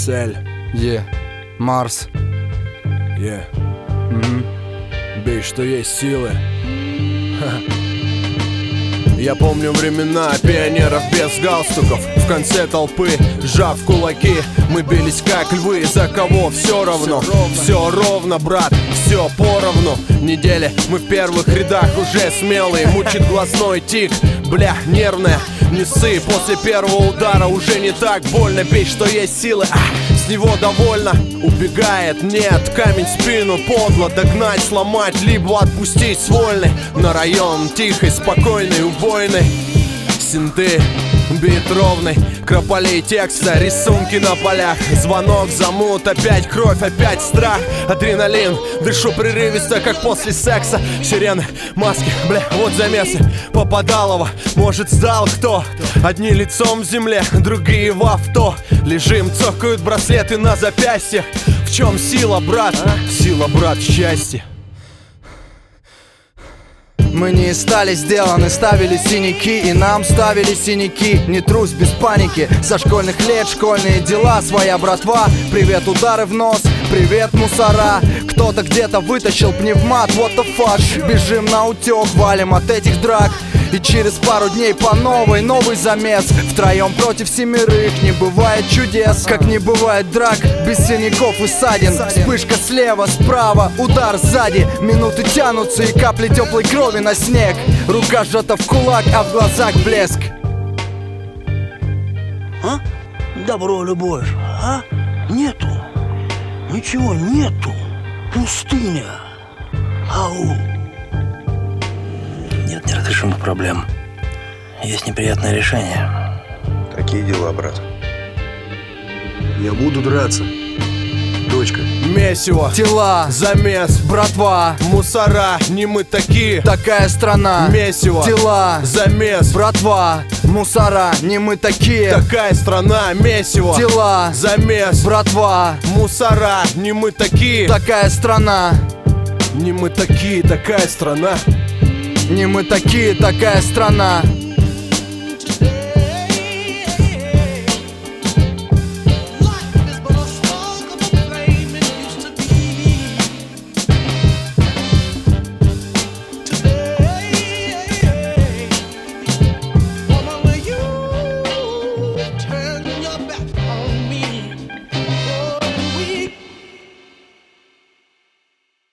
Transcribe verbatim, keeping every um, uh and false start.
Цель. Е, Марс. Е. Угу. Бей, что есть силы. Ха. Я помню времена пионеров без галстуков. В конце толпы, сжав кулаки, мы бились как львы. За кого все равно, все ровно, брат, все поровну. Недели мы в первых рядах уже смелые. Мучит глазной тик, бля, нервная. Не ссы, после первого удара уже не так больно. Бей, что есть силы, а, с него довольно. Убегает, нет, камень в спину подло. Догнать, сломать, либо отпустить с вольной. На район тихой, спокойной, убойной. Синты, бит ровный, крополей текста, рисунки на полях. Звонок, замут, опять кровь, опять страх. Адреналин, дышу прерывисто, как после секса. Сирены, маски, бля, вот замесы Попадалова, может сдал кто? Одни лицом в земле, другие в авто. Лежим, цокают браслеты на запястьях. В чем сила, брат? Сила, брат, в счастье. Мы не стали сделаны, ставили синяки, и нам ставили синяки. Не трусь без паники, со школьных лет школьные дела. Своя братва, привет удары в нос, привет мусора. Кто-то где-то вытащил пневмат, what the fuck. Бежим на утек, валим от этих драк. И через пару дней по новой, новый замес. Втроем против семерых, не бывает чудес. Как не бывает драк, без синяков и ссадин. Вспышка слева, справа, удар сзади. Минуты тянутся и капли теплой крови на снег. Рука сжата в кулак, а в глазах блеск. А? Добро, любовь, а? Нету. Ничего нету. Пустыня. Ау. Нет неразрешимых проблем. Есть неприятное решение. Такие дела, брат. Я буду драться. Точка. Месиво, Тела, замес, братва, мусора, не мы такие. такая страна. Месиво, Тела, замес, братва, мусора, не мы такие. такая страна. Месиво, Тела, замес, братва, мусора, не мы такие. такая страна. Не мы такие, такая страна. Не мы такие, такая страна.